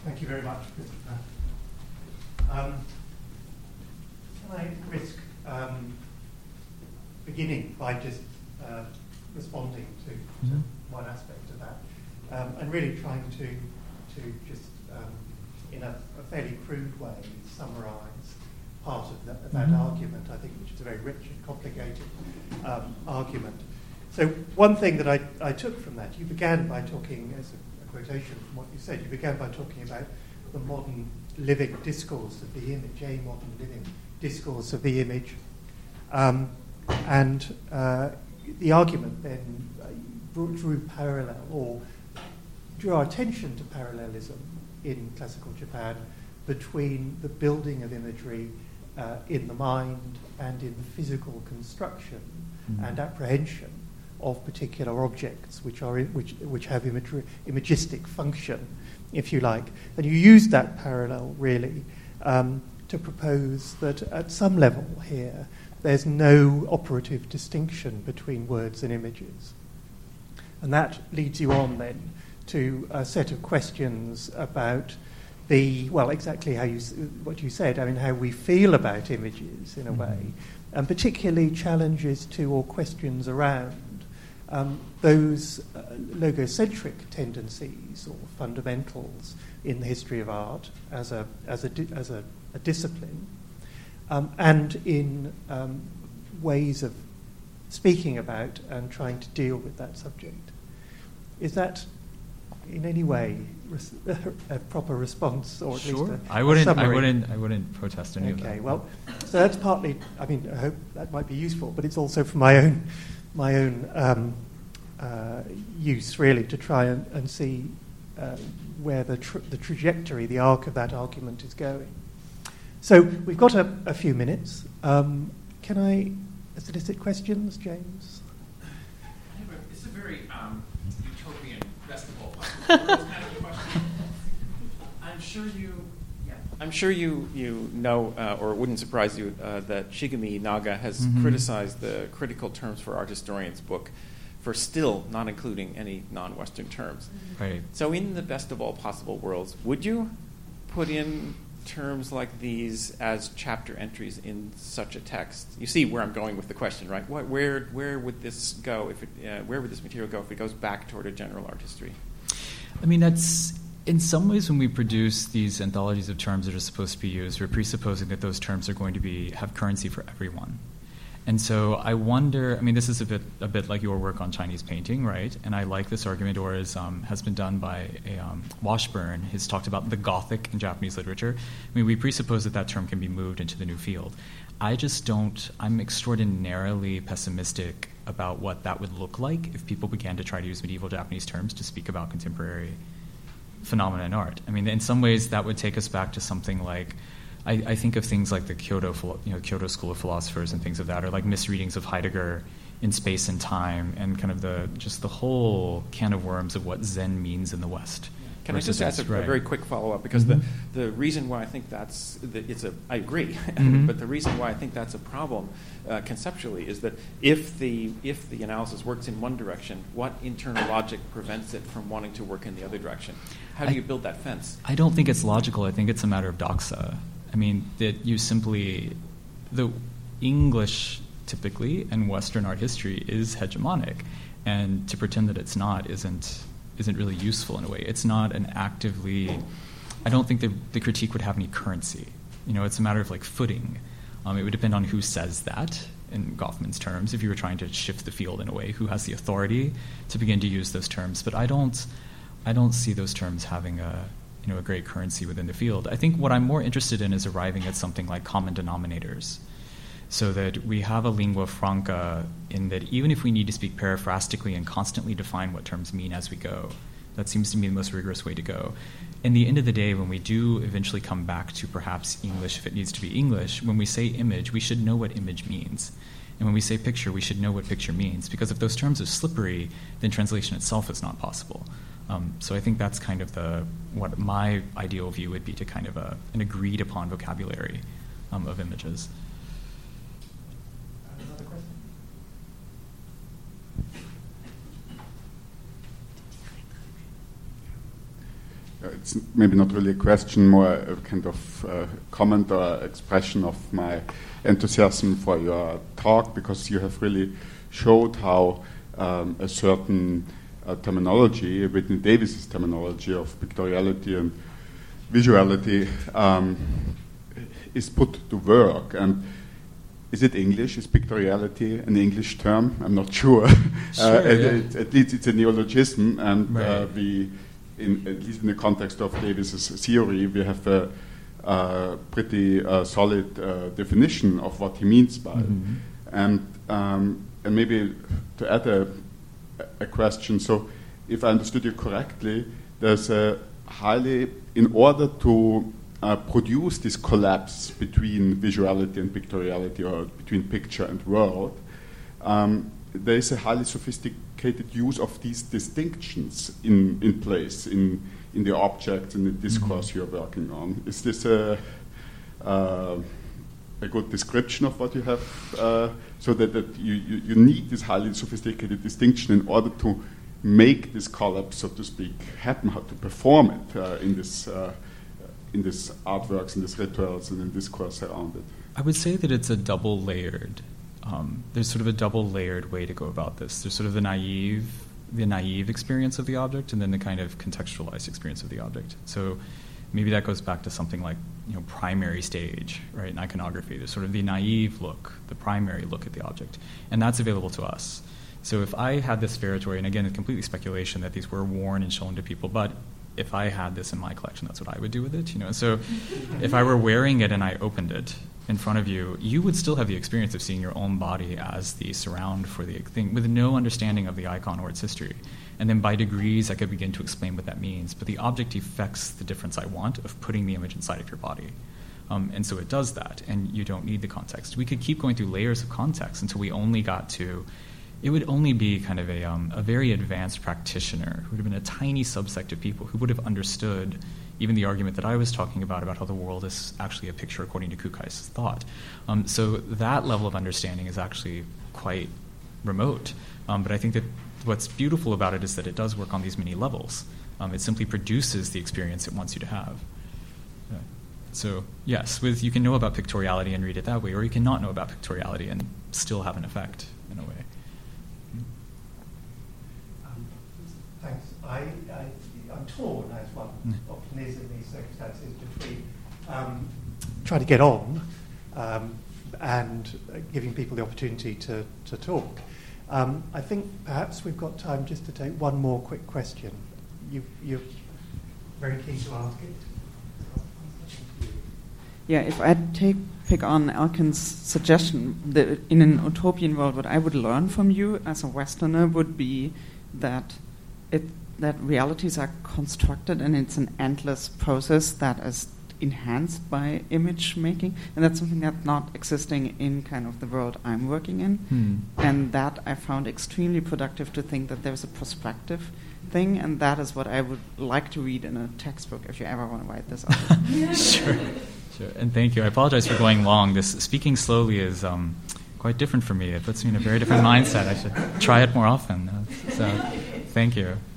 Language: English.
Thank you very much, Christopher. Can I risk beginning by just responding to one aspect of that, and really trying to just, in a fairly crude way, summarise part of that argument, I think, which is a very rich and complicated argument. So one thing that I took from that, you began by talking, as a quotation from what you said, you began by talking about the modern living discourse of the image, a modern living discourse of the image. And the argument then drew parallel, or drew our attention to parallelism in classical Japan between the building of imagery in the mind and in the physical construction and apprehension of particular objects which have imagistic function, if you like. And you used that parallel really to propose that at some level here there's no operative distinction between words and images. And that leads you on then to a set of questions about exactly what you said, I mean, how we feel about images in a way, and particularly challenges to or questions around those logocentric tendencies or fundamentals in the history of art as a discipline, and in ways of speaking about and trying to deal with that subject. Is that in any way a proper response, or at least a summary? I wouldn't protest any of that. Okay, well, so that's partly, I mean, I hope that might be useful, but it's also for my own use, really, to try and see where the trajectory, the arc of that argument is going. So we've got a few minutes. Can I solicit questions, James? It's a very utopian best of all possible worlds kind of question. I'm sure you know, or it wouldn't surprise you, that Shigemi Naga has criticized the Critical Terms for Art Historians book for still not including any non-Western terms. Right. So in the best of all possible worlds, would you put in terms like these as chapter entries in such a text? You see where I'm going with the question, right? Where would this go where would this material go if it goes back toward a general art history? I mean, that's in some ways when we produce these anthologies of terms that are supposed to be used, we're presupposing that those terms are going to have currency for everyone. And so I wonder, I mean, this is a bit like your work on Chinese painting, right? And I like this argument, or has been done by Washburn. He's talked about the Gothic in Japanese literature. I mean, we presuppose that term can be moved into the new field. I'm extraordinarily pessimistic about what that would look like if people began to try to use medieval Japanese terms to speak about contemporary phenomena in art. I mean, in some ways that would take us back to something like, I think of things like the Kyoto School of Philosophers and things of that, or like misreadings of Heidegger in space and time, and kind of the whole can of worms of what Zen means in the West. Can I just ask a very quick follow-up? Because the reason why I think I agree, but the reason why I think that's a problem conceptually is that if the analysis works in one direction, what internal logic prevents it from wanting to work in the other direction? How do you build that fence? I don't think it's logical. I think it's a matter of doxa. I mean, that the English typically and Western art history is hegemonic, and to pretend that it's not isn't really useful in a way. It's not an actively, I don't think the critique would have any currency. You know, it's a matter of like footing. It would depend on who says that in Goffman's terms, if you were trying to shift the field in a way, who has the authority to begin to use those terms. But I don't see those terms having a great currency within the field. I think what I'm more interested in is arriving at something like common denominators, so that we have a lingua franca in that even if we need to speak paraphrastically and constantly define what terms mean as we go, that seems to me the most rigorous way to go. In the end of the day, when we do eventually come back to perhaps English, if it needs to be English, when we say image, we should know what image means. And when we say picture, we should know what picture means, because if those terms are slippery, then translation itself is not possible. So I think that's kind of what my ideal view would be, to kind of an agreed upon vocabulary of images. Another question? it's maybe not really a question, more a kind of comment or expression of my enthusiasm for your talk, because you have really showed how a certain terminology, Whitney Davis's terminology of pictoriality and visuality, is put to work. And is it English? Is pictoriality an English term? I'm not sure. Sure, at least it's a neologism, and right. at least in the context of Davis's theory, we have a pretty solid definition of what he means by it. And maybe to add a question, so if I understood you correctly, there's a in order to produce this collapse between visuality and pictoriality, or between picture and world, there is a highly sophisticated use of these distinctions in place, in the objects, in the discourse you're working on. Is this a good description of what you have, so that you need this highly sophisticated distinction in order to make this collapse, so to speak, happen, how to perform it in this artworks, in these rituals, and in discourse around it? I would say that it's a double-layered. There's sort of a double-layered way to go about this. There's sort of the naive experience of the object, and then the kind of contextualized experience of the object. So maybe that goes back to something like, primary stage, right, in iconography. There's sort of the naive look, the primary look at the object, and that's available to us. So if I had this feretory, and again, it's completely speculation that these were worn and shown to people, but if I had this in my collection, that's what I would do with it. So if I were wearing it and I opened it in front of you, you would still have the experience of seeing your own body as the surround for the thing, with no understanding of the icon or its history. And then by degrees, I could begin to explain what that means. But the object effects the difference I want of putting the image inside of your body. And so it does that, and you don't need the context. We could keep going through layers of context until we only got to, it would only be kind of a very advanced practitioner who would have been a tiny subsect of people who would have understood even the argument that I was talking about how the world is actually a picture according to Kukai's thought. So that level of understanding is actually quite remote. But I think that what's beautiful about it is that it does work on these many levels. It simply produces the experience it wants you to have. So yes, you can know about pictoriality and read it that way, or you can not know about pictoriality and still have an effect in a way. Thanks. I'm torn, as one often is in these circumstances, between trying to get on and giving people the opportunity to talk. I think perhaps we've got time just to take one more quick question. You're very keen to ask it. Yeah, if I pick on Elkin's suggestion, in an utopian world, what I would learn from you as a Westerner would be that realities are constructed and it's an endless process that is enhanced by image making, and that's something that's not existing in kind of the world I'm working in. And that I found extremely productive, to think that there's a perspective thing, and that is what I would like to read in a textbook if you ever want to write this up. Sure. And thank you. I apologize for going long. This speaking slowly is quite different for me. It puts me in a very different mindset. I should try it more often. So thank you.